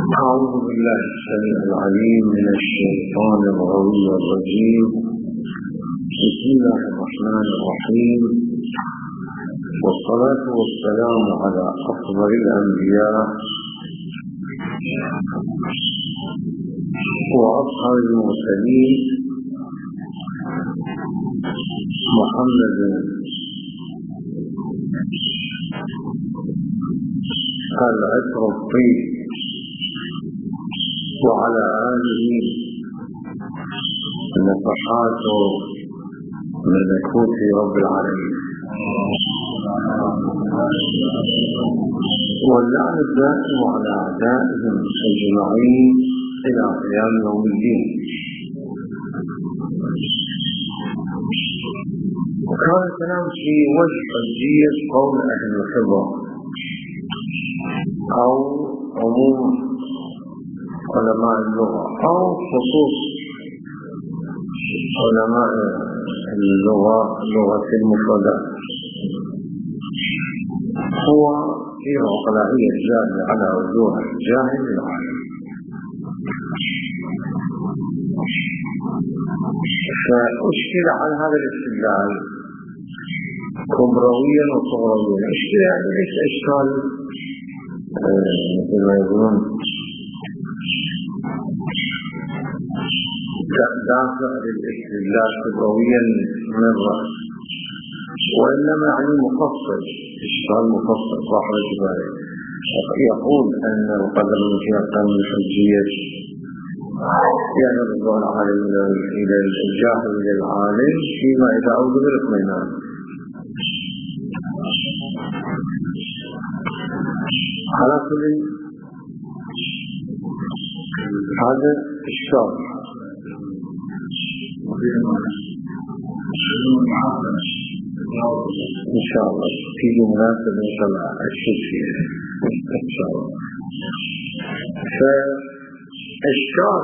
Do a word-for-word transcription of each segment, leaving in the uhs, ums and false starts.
أعوذ بالله السميع العليم من الشيطان الغوي الرجيم. بسم الله الرحمن الرحيم، والصلاة والسلام على أفضل الأنبياء وأطهر المرسلين محمد العطر الطيب وعلى آله نفحات ملكوت رب العالمين، واللعن الدائم على أعدائهم أجمعين إلى قيام يوم الدين. وكان الكلام في وجه حجية قول أهل الخبرة أو عموم علماء اللغة أو خصوص علماء اللغة لغة المفردات. هو في عقلائية جاهل على وجوه الجاهل العالم، فأشكل على هذا الاستدلال كبرويا وصغرويا. أشكل يعني ليس إشكال مثل ما يقولون دافع للاستدلال كبرويا من الرأس، وإنما يعني مفصل، إشكال مفصل صاحب الجبال يقول أن القدر المتيقن من الحجية يعني رضوان العالم إلى الجاهل إلى العالم فيما إذا أوجب الاطمئنان. على كل هذا الشرط إن شاء الله في مناسبة إن شاء الله أشوف فيها إن شاء الله. فالشرط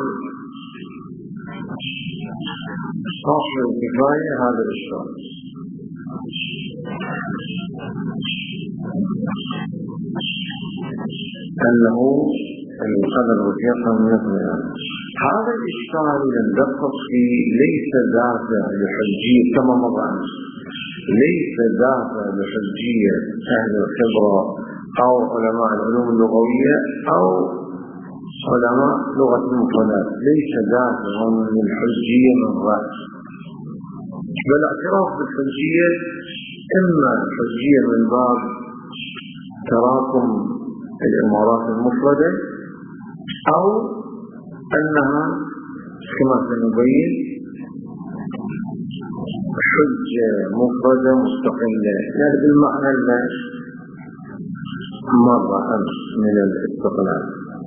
صاحب الكفاية هذا الشرط، أنه القدر واليقين من الاطمئنان. هذا الإشكال يندقق فيه ليس دافع لحجية كما مر عنه، ليس دافع لحجية أهل الخبرة أو علماء العلوم اللغوية أو علماء لغة المفردات، ليس دافع من الحجية من رأس، بل اعتراف بالحجية إما الحجية من باب تراكم الإمارات المفردة أو أنها كما سنبين حجة مفردة مستقلة، يعني بالمعنى الذي مر أمس من الاستقلال،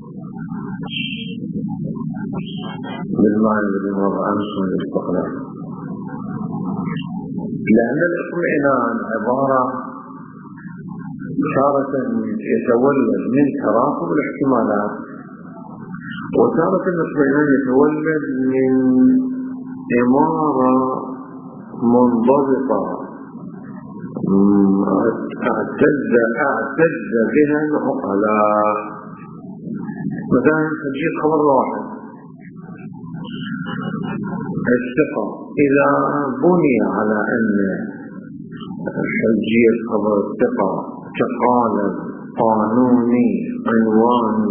بالمعنى الذي مر أمس من الاستقلال. لأن الاطمئنان عبارة تارة يتولد من تراكم الاحتمالات، وتارة الاطمئنان يتولد من إمارة منضبطة اعتد اعتد بها العقلاء. مثلا تجيب خبر واحد الثقة، إذا بني على أن حجية خبر الثقة كقالب قانوني عنواني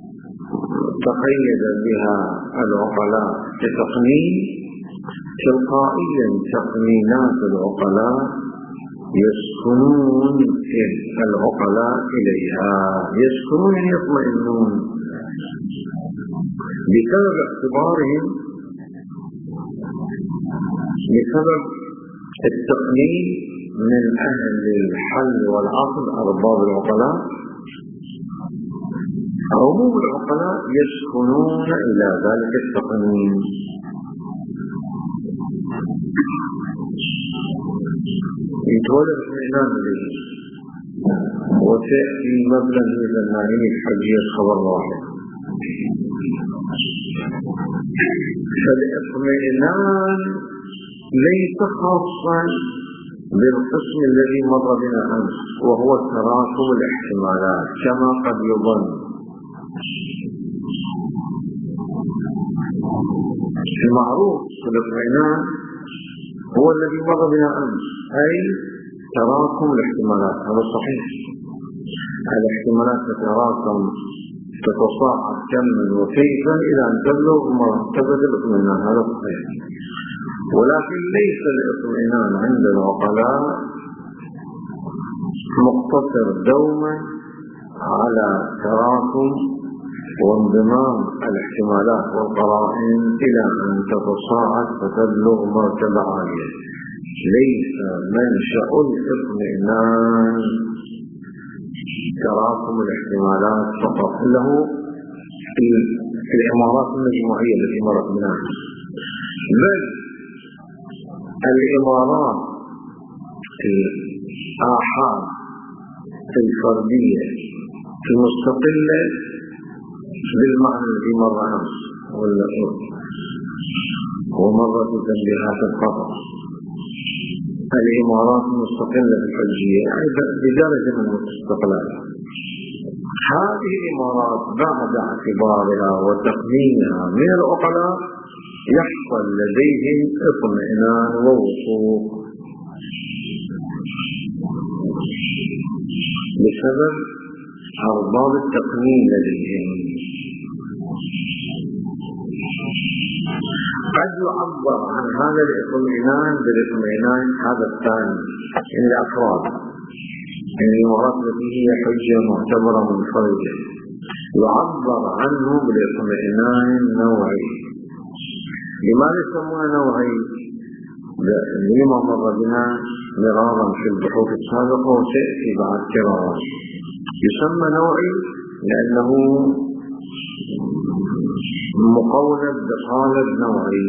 تقيد بها العقلاء كتقنين، تلقائيا تقنينات العقلاء يسكنون العقلاء إليها، يسكنون يطمئنون بسبب اعتبارهم، بسبب التقنين من أهل الحل والعقل أرباب العقلاء. عموم العقلاء يسكنون إلى ذلك التقنين. يتولد اطمئنان به، وتأتي مبلغ من المعين الحجية خبر واحد. فالاطمئنان ليس خاصا بالقسم الذي مر بنا أمس، وهو تراكم الاحتمالات كما قد يظن. المعروف في الاطمئنان هو الذي مر بنا أمس، أي تراكم الاحتمالات. هذا صحيح، الاحتمالات تتراكم تتصاعد كما وكيفا إلى أن تبلغ مرتبة الاطمئنان، هذا صحيح. ولكن ليس الاطمئنان عند العقلاء مقتصر دوما على تراكم وانضمام الاحتمالات والقرائن إلى أن تتصاعد فتبلغ مرتبة عالية. ليس منشأ الاطمئنان تراكم الاحتمالات فقط، له الإمارات المجموعية التي مرت منها، بل الإمارات الآحاد الفردية المستقلة بالمعنى الذي مر أمس ومرت بتنبيهات الخطأ. الإمارات المستقلة الفردية بدرجة من الاستقلال، هذه الإمارات بعد اعتبارها وتقنينها من العقلاء يحصل لديهم اطمئنان ووثوق بسبب أرباب التقنين لديهم. قد يعبر عن هذا الاطمئنان بالاطمئنان هذا الثاني من الأفراد، يعني الإمارات التي هي حجة معتبرة منفردة يعبر عنه بالاطمئنان النوعي. لماذا يسمونه نوعي؟ لما مر بنا مرارا في البحوث السابقة وسيأتي بعد كرارا. يسمى نوعي لأنه مقولب بقالب نوعي،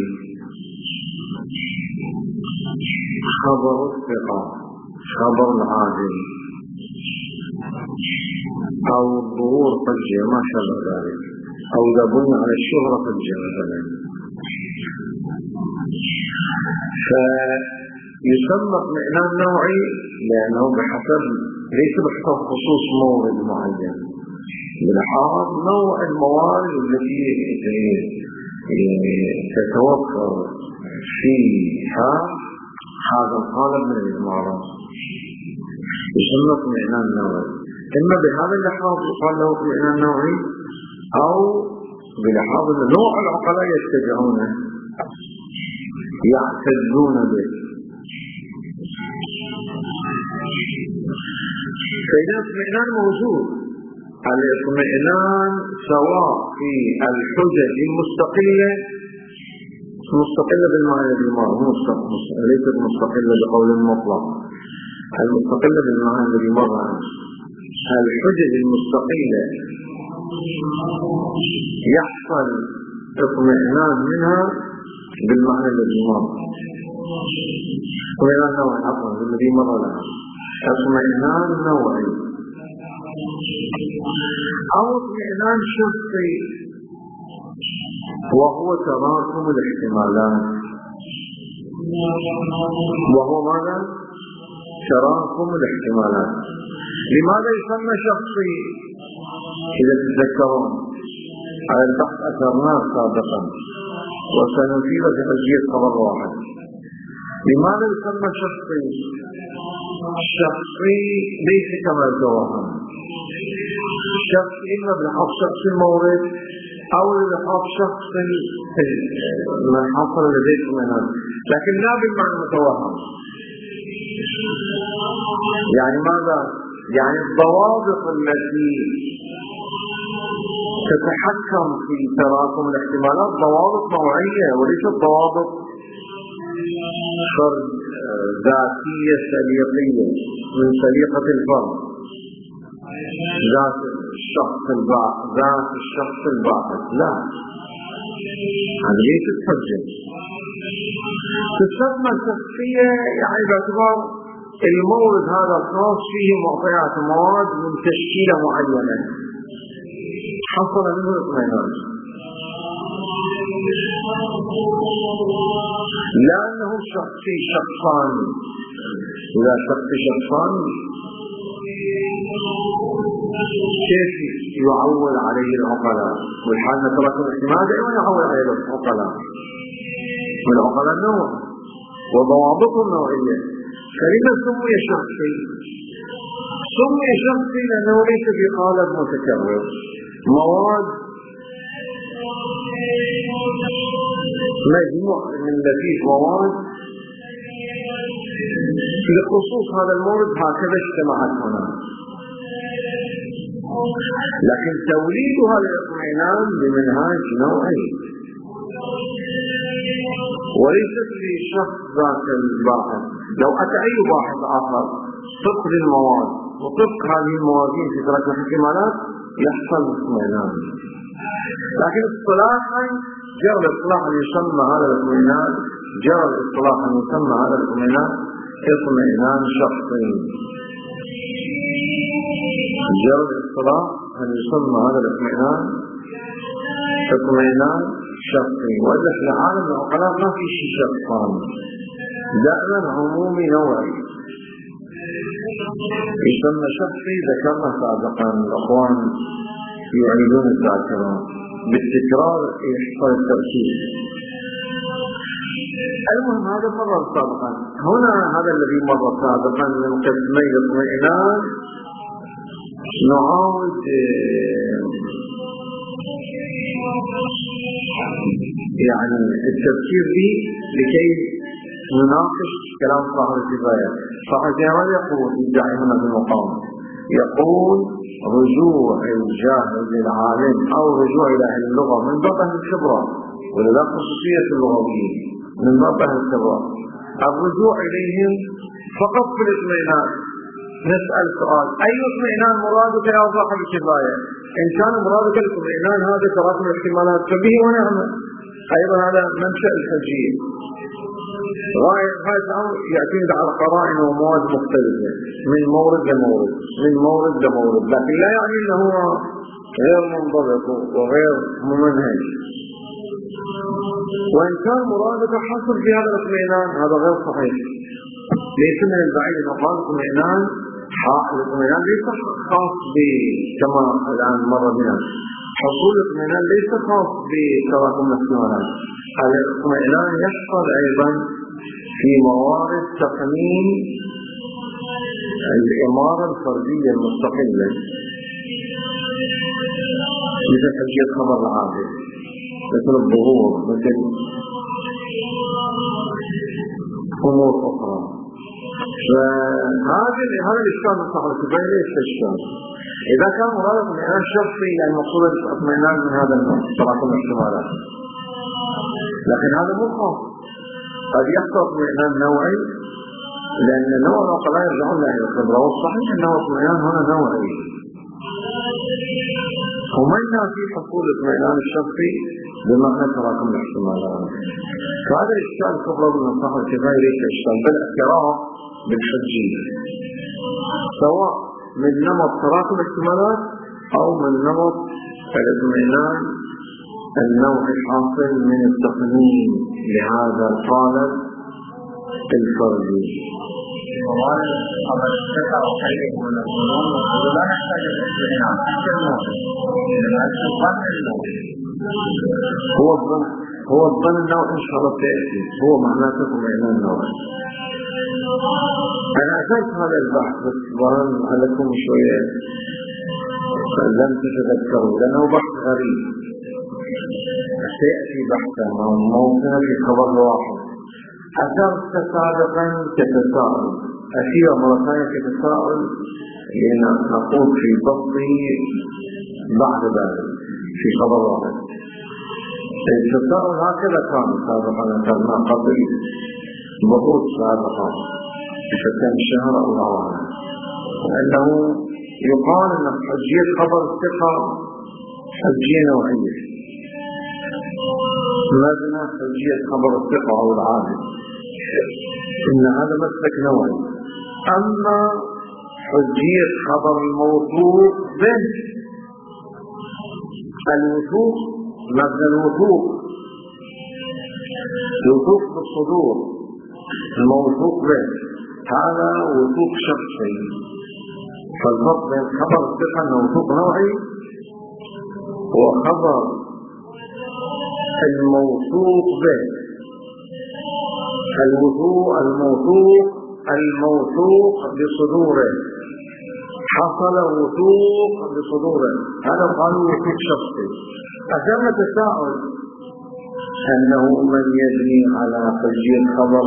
خبر الثقة، خبر العادل، أو الظهور فجأة ما شابه ذلك، أو إذا بني على الشهرة فجأة مثلا. فيسمى اطمئنان نوعي لأنه بحسب ليس بحسب خصوص مورد معين، بلحاظ نوع الموارد التي تتوفر فيها هذا القالب من الإمارات، يسمى اطمئنان نوعي. إما بهذا اللحاظ يقال له اطمئنان نوعي، أو بلحاظ نوع العقلاء يتبعونه يعتدون به. فإذا اطمئنان موجود، الاطمئنان سواء في الحجج المستقلة مستقلة بالمعنى بالمعنى ليست مستقلة بقول مطلق، المستقلة بالمعنى بالمعنى الحجج المستقلة يحصل اطمئنان منها بالمعنى بالمعنى اطمئنان نوعي عفوا بالذي مر لها اطمئنان نوعي، أو اطمئنان شخصي وهو تراكم الاحتمالات. وهو ماذا؟ تراكم الاحتمالات. لماذا يسمى شخصي؟ إذا تتذكرون على البحث أثرناه سابقا وسنثير بحجية خبر واحد. لماذا يسمى شخصي؟ شخصي ليس كما توهم، شخص إما بلحاظ شخص المورد أو بلحاظ شخص من حصل لديكم من هذا، لكن لا بالمعنى المتوهم. يعني ماذا؟ يعني الضوابط التي تتحكم في تراكم الاحتمالات ضوابط نوعية وليست ضوابط فرد ذاتية سليقية من سليقة الفرد، ذات الشخص الباحث ذات الشخص الباحث لا، هذه ليست حجة. تسمى الشخصية يعني باعتبار المورد هذا الخاص فيه معطيات مواد من تشكيلة معينة حصل منه الاطمئنان، لأنه شخصي شخصان. إذا شخصي شخصان كيف يعول عليه العقلاء، والحال ترك الاحتمال دائما يعول عليه العقلاء، والعقلاء نوع وضوابطهم نوعية. فلما سمي شخصي؟ سمي شخصي لأنه ليس في قالب متكرر، مواد مجموع من لفيف مواد لخصوص هذا المورد هكذا اجتمعت هنا، لكن توليدها للاطمئنان بمنهاج نوعي وليست لشخص ذات الباحث. لو أتى أي باحث آخر طبق للمواد وطبق هذه الموازين في ثلاث احتمالات يحصل اطمئنان، لكن اصطلاحا جرى الاصطلاح أن يسمى هذا الاطمئنان جرى الاصطلاح أن يسمى هذا الاطمئنان اطمئنان شخصي. جرى الاصطلاح أن يسمى هذا الاطمئنان اطمئنان شخصي، وإلا في العالم العقلاء ما في شيء شخصان، دائما عمومي نوعي يسمى شخصي. ذكرنا سابقا الأخوان يعيدون الذاكرة بالتكرار يحصل التركيز. المهم هذا مر سابقا. هنا هذا الذي مر سابقا من قسمي الاطمئنان نعاود يعني التفكير به لكي نناقش كلام صاحب الكفاية. صاحب الكفاية يقول يدعي هنا في المقام، يقول رجوع الجاهل للعالم أو رجوع إلى أهل اللغة من باب الخبرة، ولذا خصوصية اللغويين من باب الخبرة، الرجوع إليهم فقط في الاطمئنان. نسأل سؤال: أي اطمئنان مرادك يا صاحب الكفاية؟ إن كان مرادك الاطمئنان هذا تراكم الاحتمالات فبه ونعمة، أيضا هذا منشأ الحجية. هذا الأمر يعتمد على قرائن ومواد مختلفة من مورد لمورد من مورد لمورد، لكن لا يعني أنه غير منضبط وغير ممنهج. وإن كان مرادك حصل في هذا الاطمئنان هذا غير صحيح. ليس من البعيد أن قال الاطمئنان الاطمئنان ليس خاص كما الآن مر بنا، حصول الاطمئنان ليس خاص بتراكم الاحتمالات، الاطمئنان يحصل أيضا في موارد تقنين الإمارة الفردية المستقلة مثل حجية خبر العادل، مثل الظهور، مثل أمور أخرى. فهذا هذا الإشكال من صاحب الكفاية ليس إشكال. إذا كان مراد اطمئنان شخصي يعني مقصود اطمئنان من هذا النوع تراكم الاحتمالات، لكن هذا مو خاص، قد يحصل اطمئنان نوعي لأن نوع العقلاء يرجعون له الخبرة، والصحيح أنه اطمئنان هنا نوعي ومنها في حصول الاطمئنان الشخصي بمعنى تراكم الاحتمالات. فهذا الإشكال الكبرى من صاحب الكفاية ليس إشكال بل اعتراف بالحجية، سواء من نمط تراكم الاحتمالات أو من نمط الاطمئنان النوعي الحاصل من التقنين لهذا القالب الفردي. هو الظن هو الظن النوع إن شاء الله تأتي هو معناته اطمئنان نوعي. أنا أتيت هذا البحث بس ظن لكم شوية لم تتذكروا لأنه بحث غريب سيأتي بحثا موضوع في خبر واحد. أثرت سابقا كتساؤل أخيرا مرة ثانية كتساؤل لنقول في ضبطه بعد ذلك في خبر واحد. التساؤل هكذا كان سابقا ذكرنا قبل ضبوط سابقا بكم شهر الله أعلم، أنه يقال أن حجية خبر الثقة حجية نوعية، ماذا حجية خبر الثقة أو العادل، إن هذا مسلك نوعي. أما حجية خبر الموثوق به الوثوق مبنى الوثوق الوثوق بالصدور الموثوق به هذا وثوق شخصي. فالفرق بين خبر الثقة أنه وثوق نوعي هو خبر الموثوق به، الوثوق الموثوق الموثوق بصدوره، حصل وثوق بصدوره، هذا قالوا وثوق شخصي. أثرنا تساؤل أنه من يبني على حجية خبر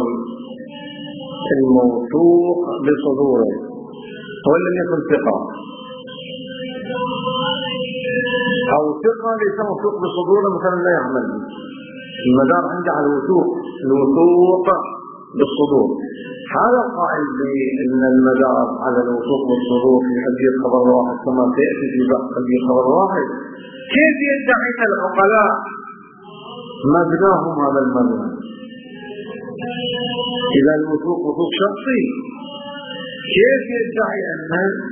الموثوق بصدوره هو لم يكن ثقة، أو ثقة ليس موثوق بصدوره مثلا لا يعمل. المدار عندي على الوثوق، الوثوق بالصدور. هذا القائل بأن المدار على الوثوق بالصدور في حجية خبر واحد كما سيأتي في بحث حجية خبر واحد، كيف يدعي العقلاء مبناهم هذا المبنى إذا الوثوق وثوق شخصي؟ كيف يدعي أن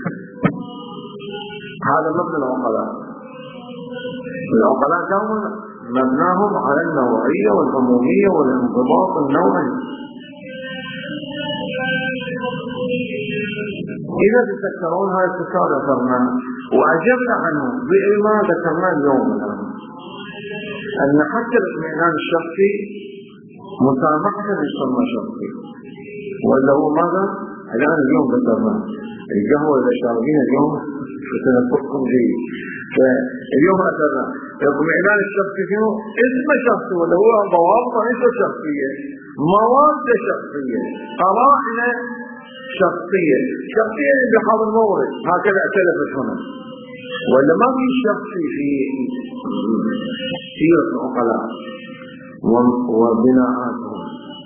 هذا مبنى العقلاء؟ العقلاء كانوا مبناهم على النوعية والعمومية والانضباط النوعي. إذا تذكرون هذا التساؤل ذكرنا وأجبنا عنه بما ذكرنا اليوم الآن، أن حتى الاطمئنان الشخصي مسامحة يسمى شخصي، ولا هو ماذا؟ الآن اليوم ذكرنا القهوة إذا شاربين اليوم فتنفقكم جيد. فاليوم أثرنا الاطمئنان الشخصي فيه اسم شخصي، ولا هو ضوابط ليس شخصية، مواد شخصية، قرائن شخصية، شخصية بحظ المورد هكذا اختلفت هنا، ولا ما في شخصي في سيرة العقلاء وبناءاتهم.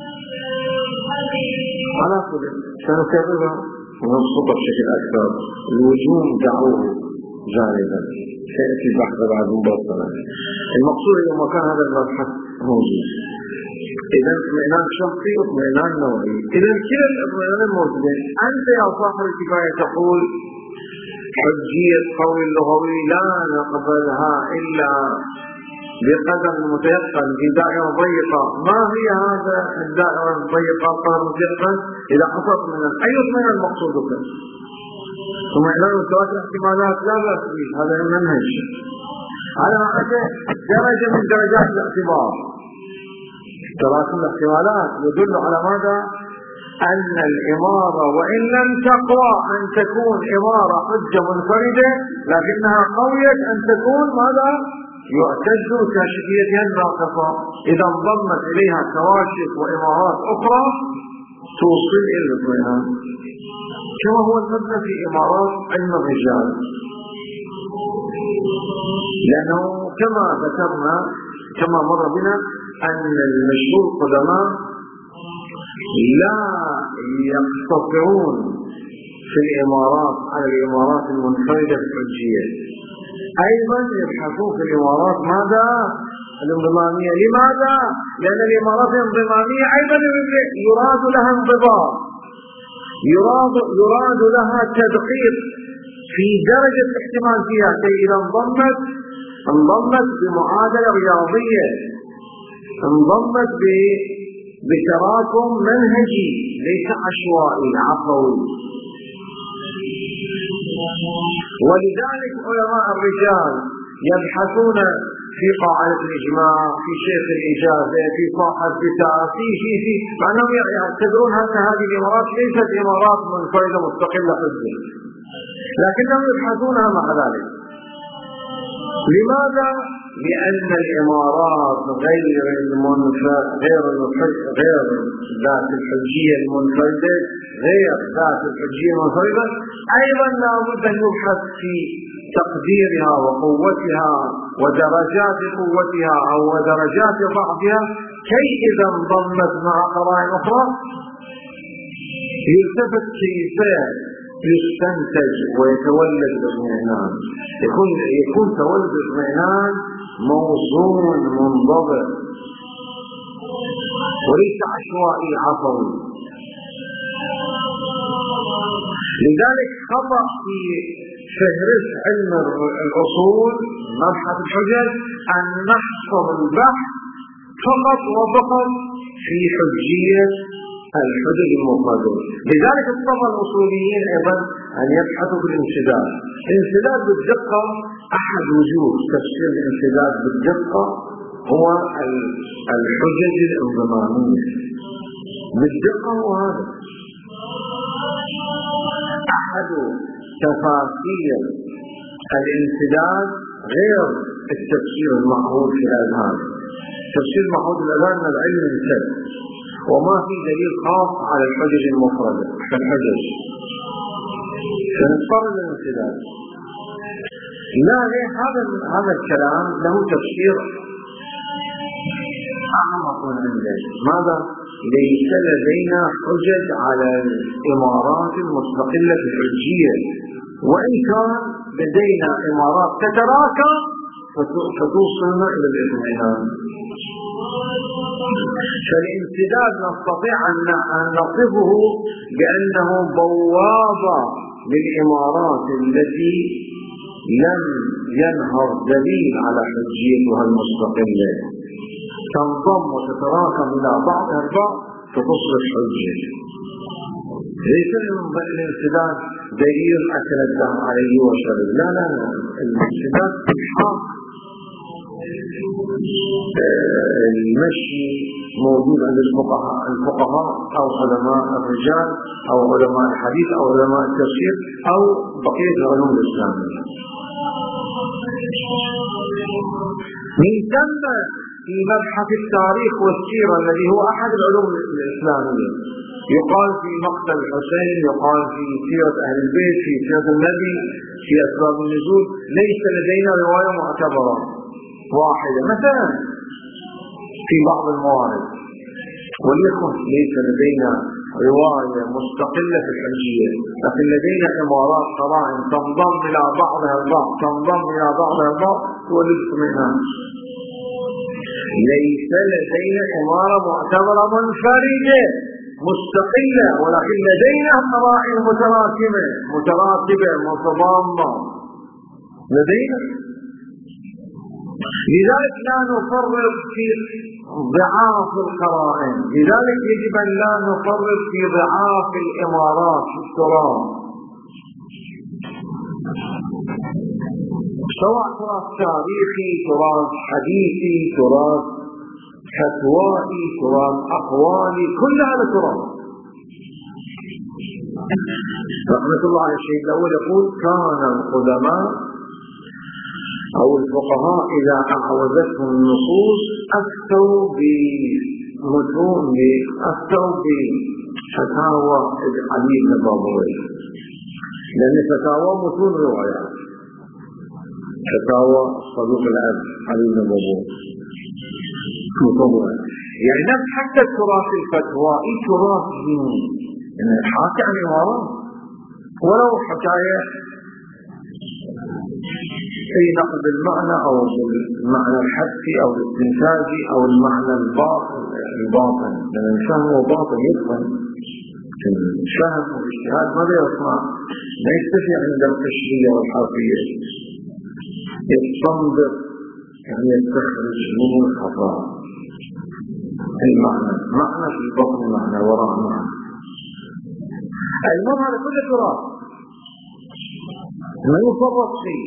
على كل سنكررها ونبسطها بشكل أكثر. الوجوم دعوه جانبا سيأتي البحث بعد مبطلا. المقصود إذا ما كان هذا المبحث موجود، إذا اطمئنان شخصي واطمئنان نوعي، إذا كلا الاطمئنان الموجودين. أنت يا صاحب الكفاية تقول حجية قول اللغوي لا نقبلها إلا بقدر متيقن في دائرة ضيقة. ما هي هذا الدائرة الضيقة قدر متيقن؟ إذا حصلت من أي اطمئنان المقصود به؟ اطمئنان وثلاث احتمالات لا بأس به، هذا المنهج على درجة من درجات الاعتبار. تراكم الاحتمالات يدل على ماذا؟ أن الإمارة وإن لم تقوى أن تكون إمارة حجة منفردة، لكنها قوية أن تكون ماذا؟ يعتز كاشفيتها الناقصة. إذا انضمت إليها كواشف وإمارات أخرى توصل إلى الاطمئنان، كما هو المبنى في إمارات علم الرجال. لأنه كما ذكرنا كما مر بنا أن المشهور القدماء لا يقتصرون في الإمارات على الإمارات المنفردة الحجية، أيضا يبحثون في الإمارات ماذا؟ الانضمامية. لماذا؟ لأن الإمارات الانضمامية أيضا يراد لها انضباط، يراد, يراد لها تدقيق في درجة الاحتمال فيها، كي إذا انضمت انضمت بمعادلة رياضية، انضمت بتراكم منهجي ليس عشوائي عفوي. ولذلك علماء الرجال يبحثون في قاعدة الإجماع، في شيخ الإجازة، في صاحب الفتاة، في في في مع أنهم يعتبرون أن هذه الإمارات ليست إمارات منفردة مستقلة حجة، لكنهم يبحثونها مع ذلك. لماذا؟ لأن الإمارات غير غير غير ذات الحجية المنفردة، غير ذات الحجية المنفردة أيضا لا بد أن يبحث في تقديرها وقوتها ودرجات قوتها أو درجات ضعفها، كي إذا انضمت مع قرائن أخرى يلتفت كيف يستنتج ويتولد الاطمئنان، يكون يكون تولد الاطمئنان موزون منضبط وليس عشوائي عفوي. لذلك خطأ في فهرس علم الأصول مبحث الحجج أن نحصر البحث فقط وفقط في حجية الحجج المفردة. لذلك اضطر الأصوليين أيضا أن يبحثوا في الانسداد. الانسداد بالدقة أحد وجوه تفسير الانسداد بالدقة هو الحجج الانضمامية بالدقة. وهذا أحد تفاسير الانسداد غير التفسير المعهود في الأذهان. التفسير المعهود في الأذهان العلم السد، وما في دليل خاص على الحجج المفردة كالحجج، فنضطر للانسداد. لا ليه هذا هذا الكلام له تفسير أعمق من ذلك. ماذا؟ ليس لدينا حجج على الإمارات المستقلة الحجية، وإن كان لدينا إمارات تتراكم فتوصلنا إلى الاطمئنان. فالانسداد نستطيع أن نصفه بأنه بوابة للإمارات التي لم ينهر دليل على حجيتها المستقلة، تنضم وتتراكم إلى بعضها البعض فتصبح حجة. ليس الانسداد دليل أكل الدم عليه وشرب، لا لا لا، الانسداد الحق المشي موجود عند الفقهاء الفقهاء أو علماء الرجال أو علماء الحديث أو علماء التفسير أو بقية العلوم الإسلامية. من ثم في مبحث التاريخ والسيرة الذي هو أحد العلوم الإسلامية يقال في مقتل الحسين، يقال في سيرة أهل البيت، في سيرة النبي، في أسباب النزول، ليس لدينا رواية معتبرة واحدة مثلا في بعض الموارد. وليكن ليس لدينا رواية مستقلة في الحجية، لكن لدينا إمارات قرائن تنضم إلى بعضها البعض تنضم إلى بعضها البعض تولد اطمئنان. ليس لدينا إمارة معتبرة منفردة مستقلة، ولكن لدينا قرائن متراكمة متراتبة متضامنة لدينا. لذلك لا نفرط في ضعاف القرائن، لذلك يجب أن لا نفرط في ضعاف الإمارات في التراث، سواء تراث تاريخي، تراث حديثي، تراث فتوائي، تراث أقوالي، كل هذا تراث. رحمة الله على الشيخ الأول يقول: كان القدماء أو الفقهاء إذا أعوزتهم النصوص أفتوا بمتون أفتوا بفتاوى علي بن بابوي، لأن فتاوى متون روايات، فتاوى صدوق الأب علي بن بابوي متون، يعني نفس حتى التراث الفتوائي تراث ديني، يعني حاكي عن إمارات ولو حكاية في نقد المعنى أو المعنى الحسي أو الاستنتاجي أو المعنى الباطن الباطن لأن الفهم هو باطن يفهم الفهم والاجتهاد ماذا يصنع؟ لا يكتفي عند التشريع والحرفية، يستنبط يعني يستخرج من الخطأ المعنى معنى في بطن المعنى وراء المعنى. المهم هذا كله تراث ما يفرط فيه.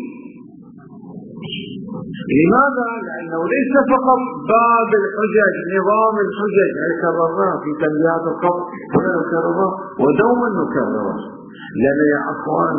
لماذا؟ لأنه ليس فقط باب الحجج، نظام الحجج كررناه في تنبيهات القبر هنا نكرره ودوما نكرره، لأن يا أخوان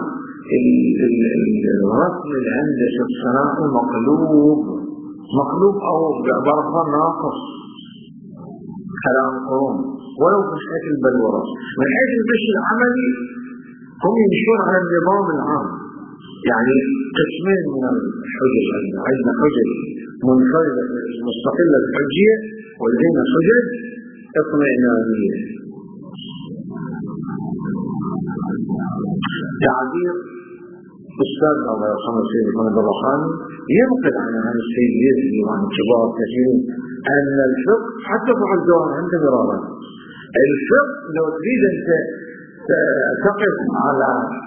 الرسم الهندسي الصناعي مقلوب مقلوب أو بعبارة ناقص كلام قوم ولو مش حيث البلورة. من حيث البش العملي هم يمشون على النظام العام، يعني قسمين من الحجج، عندنا حجج منفردة مستقلة الحجية ولدينا حجج اطمئنانية. تعبير أستاذ الله يرحمه السيد محمد الرحاني ينقل عن عن السيد يزيد وعن كبار كثيرين أن الفقه حتى بعض الدول عنده مرارا. الفقه لو تريد أن تقف على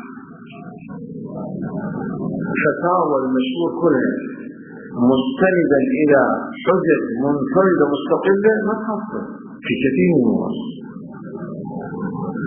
فتاوى المشهور كلها مستندا إلى حجج منفردة مستقلة ما تحصل في كثير من الناس.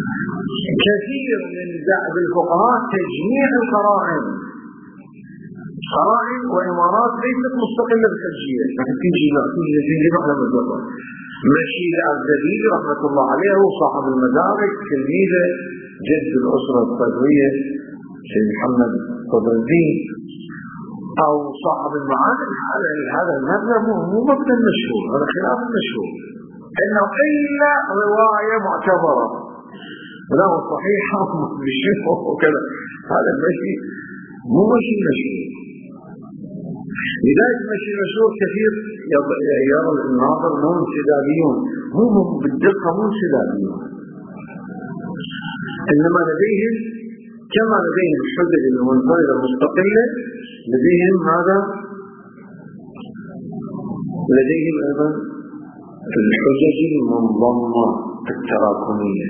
كثير من دعوة الفقهاء تجميع القرائن قرائن وإمارات ليست مستقلة بالحجية، لكن تيجي لا تيجي تيجي على مذهبها. مشي الأبدلي رحمة الله عليه هو صاحب المدارك، تلميذه جد الأسرة الصدرية سيد محمد صدر الدين، أو صاحب المعارف. هذا المذهب مو مبنى مشهور، هذا خلاف مشهور، إنه إلا رواية معتبرة له صحيحة ومشهورة وكذا. هذا المشي مو مشي مشهور. لذلك مشي مشهور كثير يرى الناظر مو انسداديون، مو بالدقة مو انسداديون، إنما لديهم كما لديهم الحجج المنفردة المستقلة، لديهم ماذا؟ لديهم أيضا الحجج المنظمة التراكمية.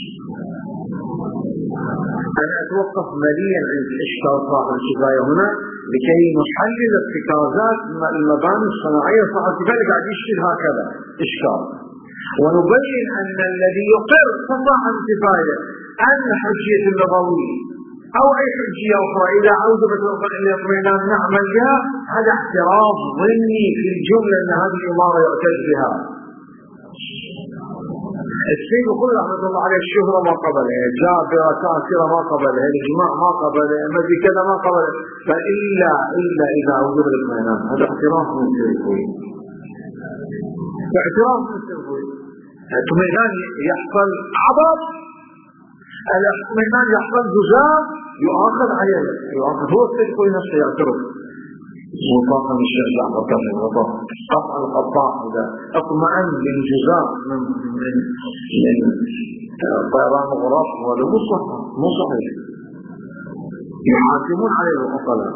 أنا أتوقف مليا عند إشكال صاحب الكفاية هنا لكي نحلل ارتكازات المباني الصناعية. صاحب الكفاية قاعد يشكل هكذا إشكال، ونبين أن الذي يقر صاحب الكفاية أن حجية اللغوي أو أي حجية أخرى إذا أوجبت الاطمئنان نعمل بها، هذا اعتراض ضمني في الجملة أن هذه الإمارة يعتز بها. السيد يقول رحمة الله عليه الشهرة ما قبلها، جابرة كاسرة ما قبلها، الإجماع ما قبلها، مدري كذا ما قبلها، فإلا إلا إذا أوجب الاطمئنان. هذا اعتراف من السيد، اعتراف من السيد. الاطمئنان يحصل عبط، الاطمئنان يحصل جزاء يؤاخذ عليه، يؤاخذ هو السيد يقول نفسه يعترف. وطاقة من الشيخ جعفر كفر وطاقة قطع القطاع إذا اطمئن للجزاء من من من طيران الغراب، وهذا مو صحيح، مو صحيح. يحاكمون عليه العقلاء.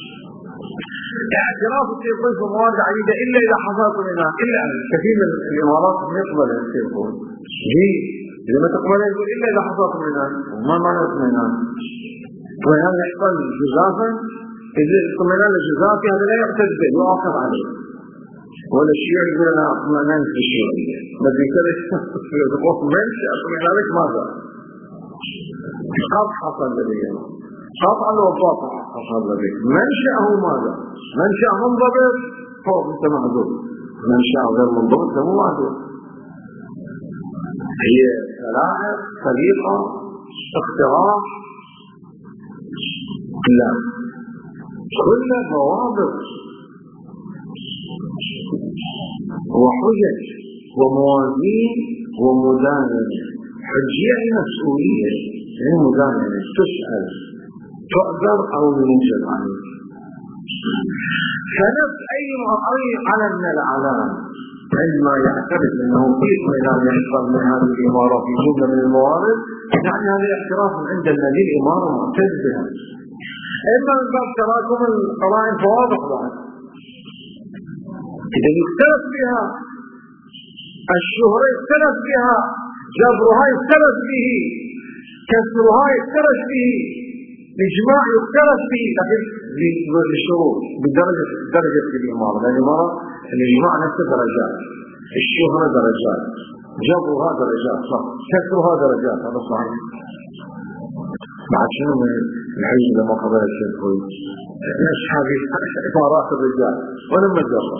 اعتراف السيقول في مواد عديدة إلا إذا حصلت منها، إلا كثير من الإمارات يقبل السيقول هي إذا ما تقبلها يقول إلا إذا حصلت منها. وما معنى اطمئنان؟ اطمئنان يحصل جزافا، إذا اطمئنان الجزافي هذا لا يعتد به، يؤاخذ عليه. ولا الشيعي يقول أنا اطمئنان في الشيعية، بدي كذا يقول منشأ اطمئنانك ماذا؟ قد حصل لديه قطعا وباطعا حصل لديه. منشأه ماذا؟ منشأ منضبط فوق انت معذور، منشأ غير منضبط ده مو معذور. هي سلاحف، سليقة، اختراع، لا، كل ضوابط وحجج وموازين ومدانة. حجية مسؤولية، هي مدانة، تسأل تؤذر أو ينجل عنه. فنفس أي معطي على من العلام عندما يعترف أنه في اطمئنان يحصل من هذه الإمارة في جملة من الموارد، يعني هذا اعتراف عند الذي الإمارة معتز بها. إما من باب تراكم القرائن فواضح بعد. إذا يختلف بها الشهرة، يختلف بها جبرها، يختلف به كسرها، يختلف به الإجماع، يختلف به، لكن بالشروط بالدرجة درجة الإمارة. لأن الإمارة الإجماع نفسه درجات، الشهرة درجات، جبرها درجات، صح، كسرها درجات، هذا صحيح. بعد شنو من الحج لما قبل الشيخ كويس نشحى بإمارات الرجال ولما جرب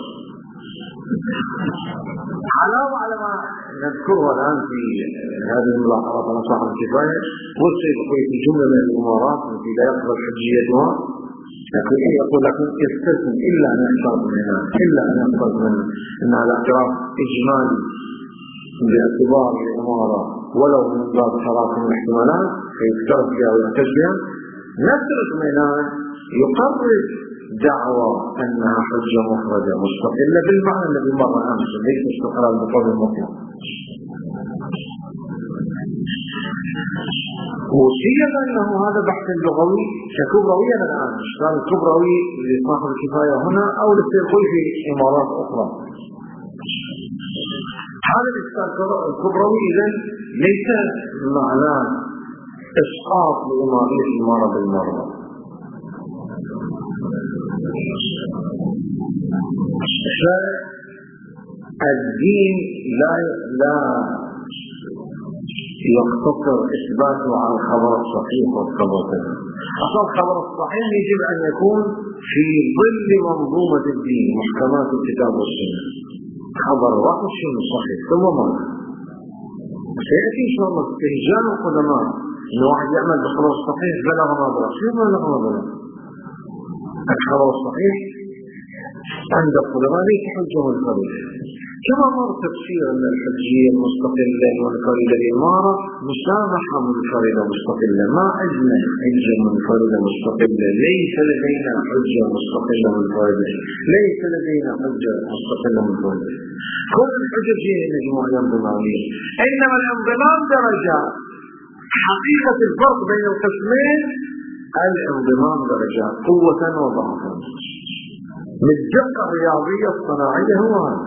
علاوة على ما نذكره الآن في هذه الملاحظات على صاحب الكفاية. والسيد كويس الجملة من الإمارات التي لا يقبل حجيتها، لكن يقول لكم استثنى إلا أن يحصل منها، إلا أن يحصل منها إن هذا اعتراف إجمالي باعتبار الإمارة ولو من باب تراكم الاحتمالات فيفترض بها ويحتج بها. نفس الاطمئنان يقرر دعوى أنها حجة مفردة مستقلة بالمعنى الذي مر أمس، ليس استقرار بقول المطلق. وسيما أنه هذا بحث اللغوي ككبرويا الآن، إشكال الكبروي لصاحب الكفاية هنا أو للسيقوي في إمارات أخرى. هذا الإشكال الكبروي إذن ليس معناه إسقاط لإمارية الإمارة بالمرة. فالدين لا لا يقتصر إثباته على الخبر الصحيح والخبر أصل الخبر الصحيح يجب أن يكون في ظل منظومة الدين محكمات الكتاب والسنة. خبر واحد شيء صحيح ثم ماذا؟ سيأتي إن شاء الله استهجان القدماء إن واحد يعمل بالخبر الصحيح بلغ ما بلغ. شو بلغ ما بلغ؟ الخبر الصحيح عند القدماء ليس حجة منفردة، كما مر تفسير أن الحجية المستقلة والمنفردة الإمارة مسامحة منفردة مستقلة، ما عندنا حجة منفردة مستقلة، ليس لدينا حجة مستقلة منفردة، ليس لدينا حجة مستقلة منفردة. كل الحجج هي مجموعة انضمامية، إنما الانضمام درجات. حقيقة الفرق بين القسمين الانضمام درجات قوة وضعفا. من الدقة الرياضية الصناعية هو هذا.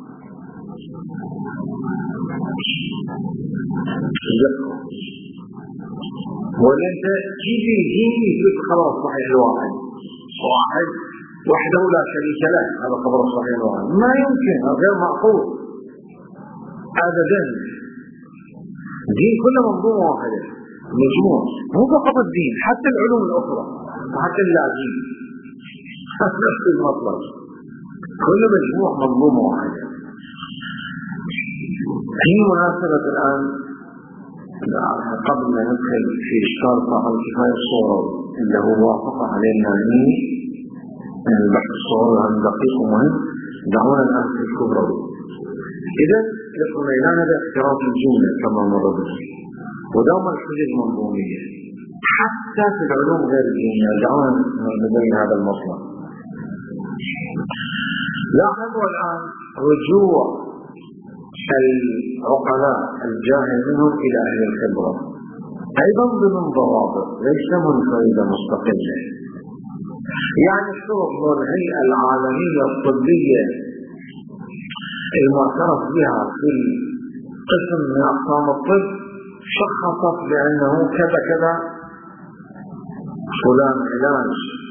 ولا انت تيجي يجيني في الخبر الصحيح الواحد واحد وحده لا شريك له، هذا الخبر الصحيح الواحد ما يمكن، غير معقول ابدا. الدين كله منظومه واحده، مجموع، مو فقط الدين، حتى العلوم الاخرى وحتى اللازم نفس المطلب، كل مجموع منظومه واحده. في مناسبة الآن قبل ما ندخل في إشكال صاحب الكفاية الصورة اللي هو وافق علينا النامي من البحث الصورة عن دقيق ومهم، دعونا الآن في الكبرى. إذا يقول لنا هذا اعتراف الجملة كما مر به، ودوم الحجج منظومية حتى في العلوم غير الدينية. دعونا نبين هذا المطلب. لاحظوا الآن رجوع العقلاء الجاهل منهم إلى أهل الخبرة أيضا ضمن ضوابط ليس منفردة مستقلة. يعني الشروط والهيئة العالمية الطبية المعترف بها في قسم من أقسام الطب شخصت بأنه كذا كذا فلان علاج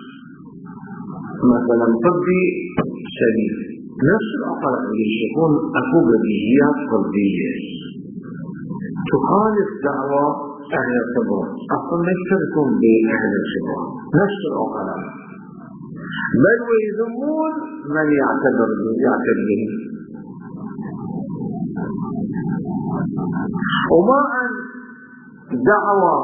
مثلا طبي سليم. نفس العقلاء اللي يشوفون أكو بديهيات طبية تخالف دعوة أهل الخبرة، أصلا ما يشتركون بأهل الخبرة نفس العقلاء، بل ويذمون من يعتبر به. وما أن دعوة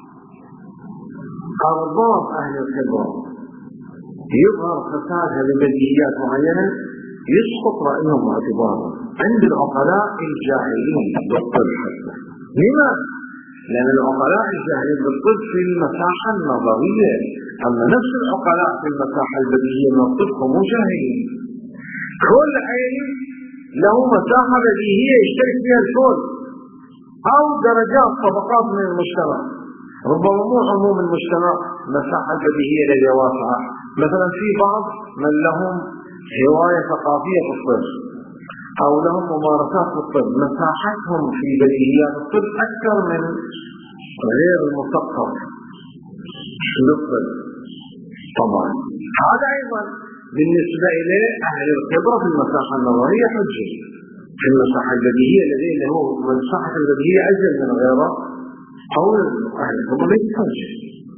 أرباب أهل الخبرة يظهر فسادها لبديهيات معينة يسقط رأيهم واعتبارهم عند العقلاء الجاهلين بالطب. لما؟ لأن العقلاء الجاهلين بالطب في المساحة النظرية، أما نفس العقلاء في المساحة البديهية من الطب هم جاهلين. كل علم له مساحة بديهية يشترك فيها الكل أو درجات طبقات من المجتمع، ربما مو عموم المجتمع مساحة بديهية لديه واسعة. مثلا في بعض من لهم هواية ثقافية في الطب أو لهم ممارسات في الطب مساحتهم في بديهيات الطب أكثر من غير المثقف للطب. طبعا هذا أيضا بالنسبة إلى أهل الخبرة في المساحة النظرية حجة. في المساحة البديهية الذي هو مساحة البديهية أجل من غيره أو أهل الخبرة ليس حجة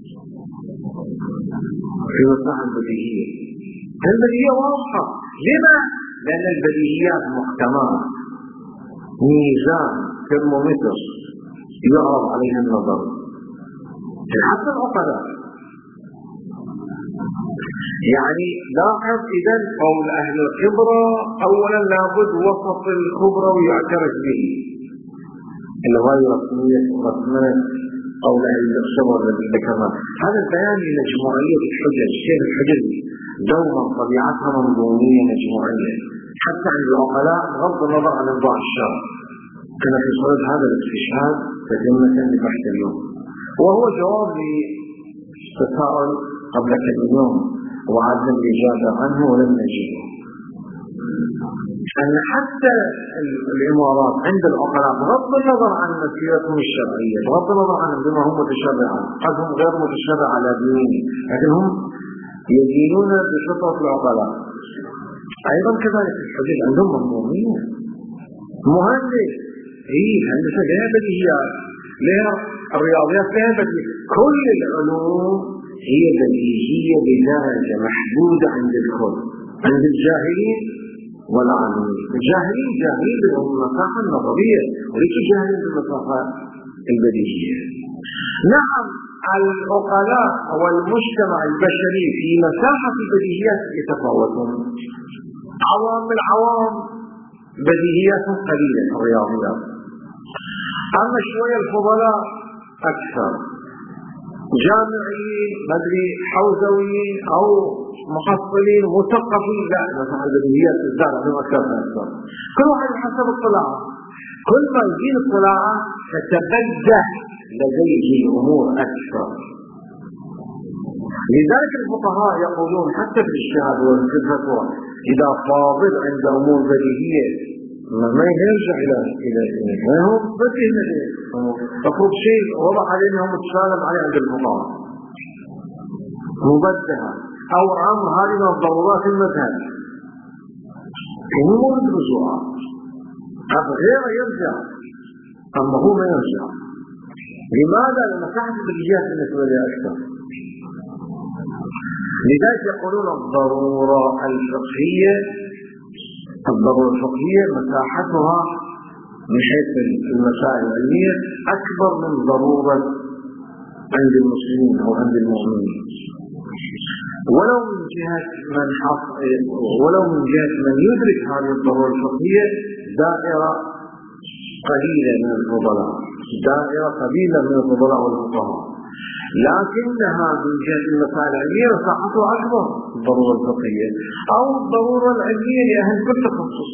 في المساحة البديهية. البديهية واضحة. لما؟ لأن البديهيات محكمات، ميزان ترمومتر يعرض عليها النظر حتى العقلاء. يعني لاحظ إذا قول أهل الخبرة أولا لابد وسط الخبرة ويعترف به الغاية رسمية رسمية قول أهل الخبرة الذي ذكرنا. هذا البيان لمجموعية الحجج. كيف الحجج دوما طبيعتها منظومية مجموعية حتى عند العقلاء بغض النظر عن انواع الشر. كما في صورة هذا الاستشهاد تتمة لبحث اليوم، وهو جواب لتساؤل قبل كم يوم وعدم الإجابة عنه ولم نجده، أن حتى الإمارات عند العقلاء بغض النظر عن مسيرتهم الشرعية، بغض النظر عن بما هم متشرعون، قد هم غير متشرع على دينهم لكن هم يدينون بشطرة العقلاء. أيضا كذلك الحجج عندهم منظومية. مهندس هي هندسة لها بديهيات، لها الرياضيات لها بديهيات، كل العلوم هي بديهية بدرجة محدودة عند الكل، عند الجاهلين والعامين. الجاهلين جاهلين بالمساحة النظرية وليس جاهلين بالمساحة البديهية. نعم العقلاء والمجتمع البشري في مساحة البديهيات يتفاوتون. عوام العوام بديهيات قليلة الرياضيات، أما شوية الفضلاء أكثر، جامعيين مدري حوزويين أو محصلين مثقفين، لا مثلا البديهيات تزداد عندهم أكثر أكثر. كل واحد حسب اطلاعه، كل ما يزيد اطلاعه تتبجح لديه الأمور أكثر. لذلك الفقهاء يقولون حتى في الاجتهاد والفتوى إذا فاضل عند أمور بديهية ما يرجع إلى إلى ما هو بديه تفرض شيء وضع علينا متسالم عليه عند الفقهاء مبدها أو أمر هذه من الضرورات المذهب أمور الرجوع غير يرجع، أما هو ما يرجع. لماذا؟ لأن مساحة البديهيات بالنسبة لي أكثر. لذلك يقولون الضرورة الفقهية الضرورة الفقهية مساحتها من حيث المسائل العلمية أكبر من ضرورة عند المسلمين أو عند المؤمنين، ولو من جهة من ولو من جهة من يدرك هذه الضرورة الفقهية دائرة قليلة من الفضلاء، دائرة قليلة من الفضلاء والفقهاء، لكنها من جهة المسائل العلمية مساحتها أكبر الضرورة الفقهية أو الضرورة العلمية لأهل كل تخصص.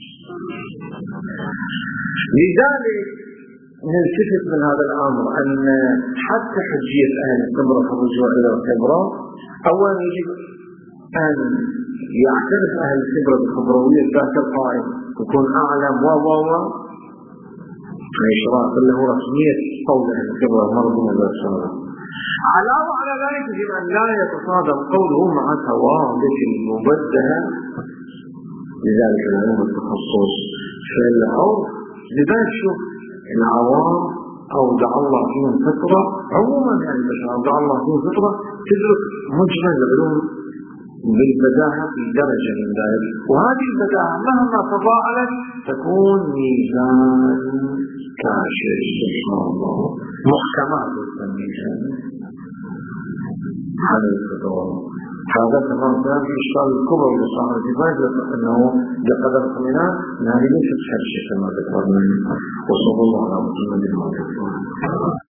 لذلك نلتفت من هذا الأمر أن حتى حجية أهل الخبرة في الرجوع إلى الخبرة، أولا يجب أن يعترف أهل الخبرة بالخبروية ذات القائم يكون أعلم و و و إشراف له رسمية قول أهل الخبرة مرض من ذات الشهر. علاوة على ذلك يجب أن لا يتصادم قوله مع ثوابت المبدلة لذلك العلم التخصص فالعرف. لذلك شوف العوام أودع الله فيهم فترة عموما يعني البشر أودع الله فيهم فترة تدرك مجمل العلوم بالبداهة في درجة من ذلك، وهذه البداهة مهما تضاءلت تكون ميزان كاشف سبحان الله محكمات الميزان. هذا الفتوى هذا تمام كان في إشكال الكبرى لصاحب الكفاية أنه بقدر اطمئنان هذه ليست حرشة كما ذكرنا. وصلى الله على محمد وعلى آله وصحبه.